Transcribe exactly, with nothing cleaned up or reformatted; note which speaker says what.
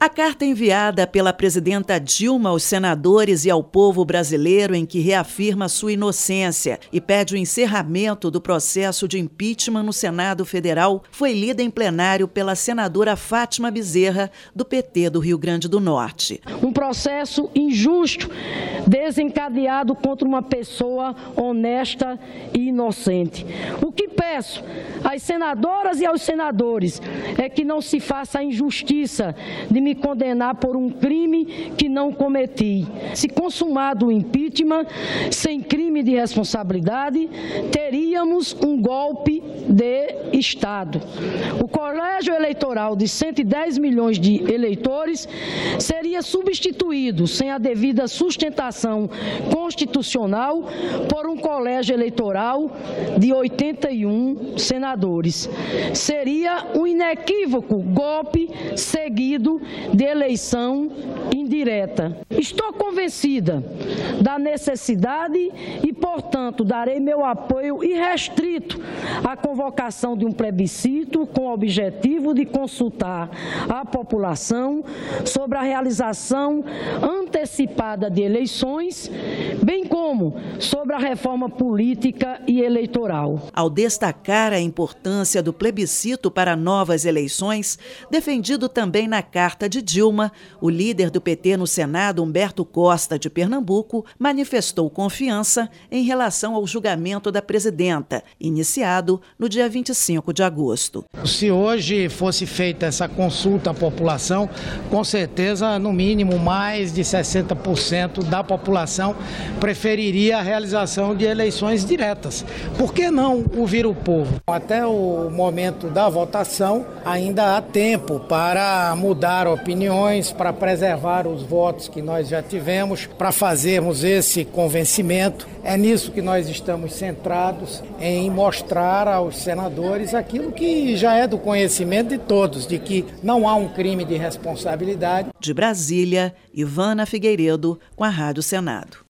Speaker 1: A carta enviada pela presidenta Dilma aos senadores e ao povo brasileiro, em que reafirma sua inocência e pede o encerramento do processo de impeachment no Senado Federal, foi lida em plenário pela senadora Fátima Bezerra, do P T do Rio Grande do Norte.
Speaker 2: Um processo injusto, desencadeado contra uma pessoa honesta e inocente. O que peço às senadoras e aos senadores é que não se faça a injustiça de me condenar por um crime que não cometi. Se consumado o impeachment, sem crime de responsabilidade, teríamos um golpe de Estado. O colégio eleitoral de cento e dez milhões de eleitores seria substituído, sem a devida sustentação constitucional, por um colégio eleitoral de oitenta e um senadores. Seria um inequívoco golpe seguido de eleição indireta. Estou convencida da necessidade e, portanto, darei meu apoio irrestrito à convocação de um plebiscito com o objetivo de consultar a população sobre a realização antecipada de eleições, bem como sobre a reforma política e eleitoral.
Speaker 1: Ao destacar a importância do plebiscito para novas eleições, defendido também na carta de Dilma, o líder do P T no Senado, Humberto Costa, de Pernambuco, manifestou confiança em relação ao julgamento da presidenta, iniciado no dia vinte e cinco de agosto.
Speaker 3: Se hoje fosse feita essa consulta à população, com certeza, no mínimo, mais de sessenta por cento da população preferiria a realização de eleições diretas. Por que não ouvir o povo? Até o momento da votação, ainda há tempo para mudar opiniões, para preservar os votos que nós já tivemos, para fazermos esse convencimento. É nisso que nós estamos centrados, em mostrar aos senadores aquilo que já é do conhecimento de todos, de que não há um crime de responsabilidade.
Speaker 1: De Brasília, Ivana Figueiredo, com a Rádio Senado.